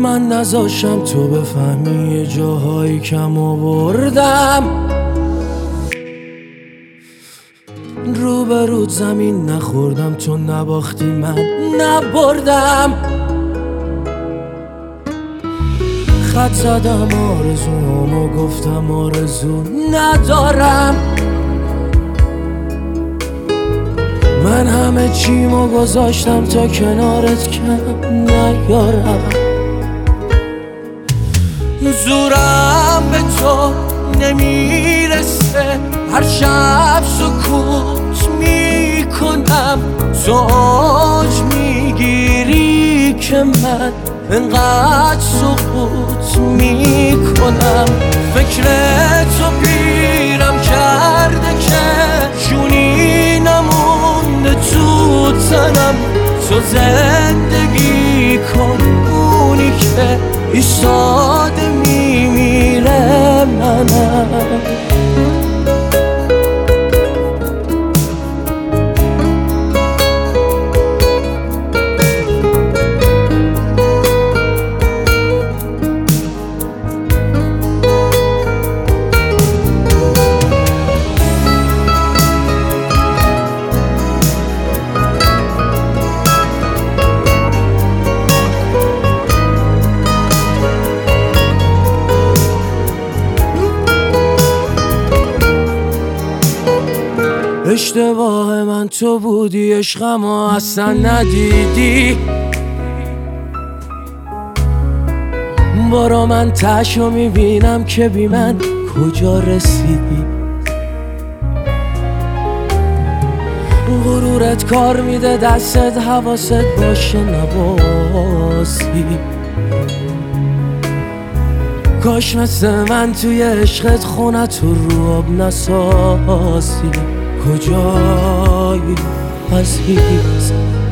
من نذاشم تو بفهمی یه جاهایی کم آوردم. روبرود زمین نخوردم، تو نباختی من نبردم. خط زدم آرزومو گفتم آرزو ندارم. من همه چیمو گذاشتم تا کنارت کم نیارم. زورم به تو نمیرسه، هر شب سکوت میکنم. زوج میگیری که من انقدر سکوت میکنم. فکر تو پیرم کرده که جونی نمونده تو تنم. تو زندگی کن اونی که ایستاده میمیره منم. اشتباه من تو بودی، عشقم اصلا ندیدی. برا من تشو میبینم که بی من کجا رسیدی. غرورت کار میده دستت، حواست باشه نباسی. کاش مثل من توی عشقت خونت رو آب نسازی. کجایی عزیز؟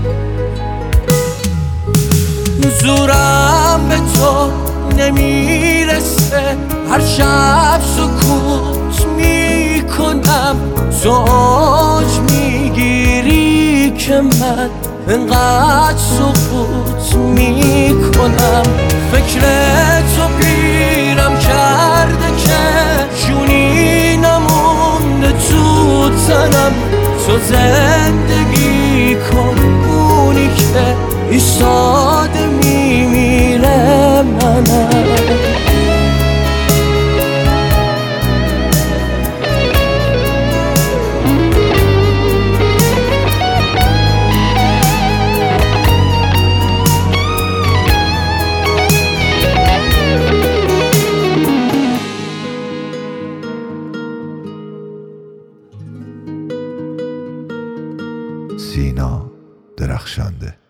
زورم به تو نمیرسه، هر شب سکوت میکنم. زوج میگیری که من انقدر سکوت میکنم. فکر تو پیرم کرده که جونی نمونده تو تنم. تو زندگی کن اونی که ایستاده میمیره منم. سینا درخشنده.